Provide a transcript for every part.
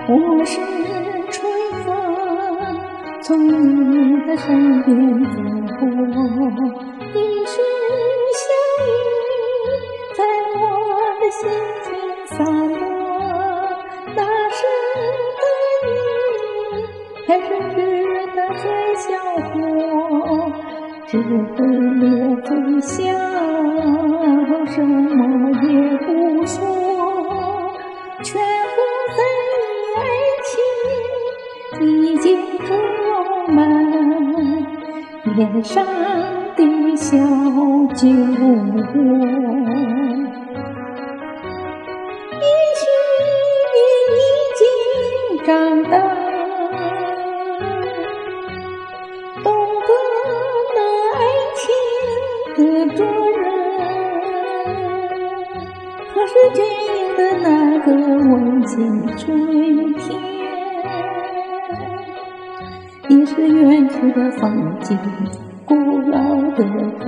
我是春风，从你的身边走过，你是小雨，在我的心间洒落。那时的你，还是值得最笑火，只会咧嘴笑，什么也不说，全部在你爱情已经装满脸上的小酒窝。也许你已经长大，懂得那爱情的灼热，可是隽永的那个温馨春天，也是远去的风景，古老的歌。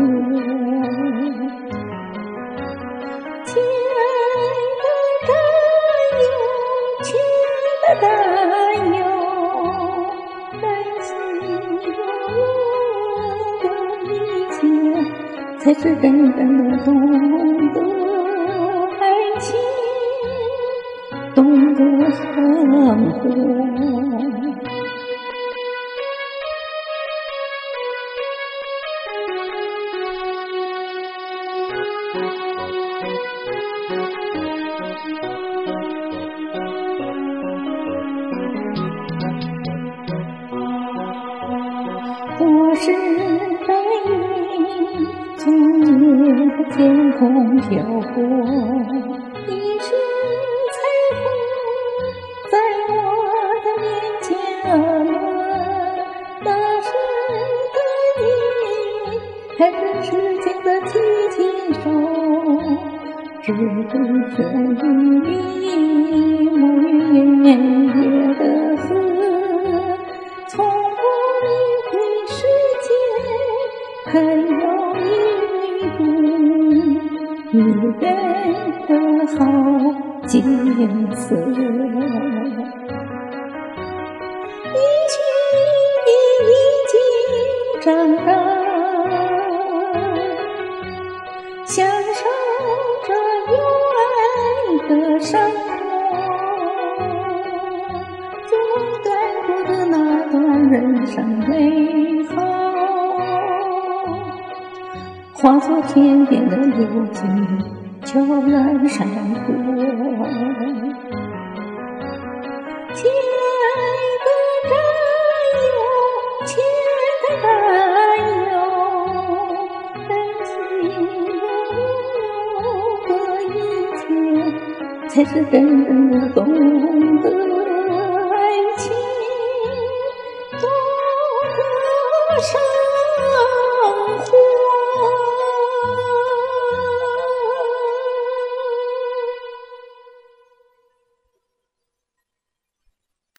亲爱的战友，亲爱的战友，担心我的一切，才是真正的懂得爱情，懂得生活。我是白云，从你的天空飘过，你是彩虹，在我的面前婀娜。那时的你，还是时间的提琴手，只会旋律里沐浴烟月的河，从不理会世界还有一女人的好景色。也许你已经长大，享受着有爱的生活，就短过的那段人生美好，化作天边的流金，悄然闪过。亲爱的战友，亲爱的战友，担心我的一切，才是真正的懂得爱情，懂得生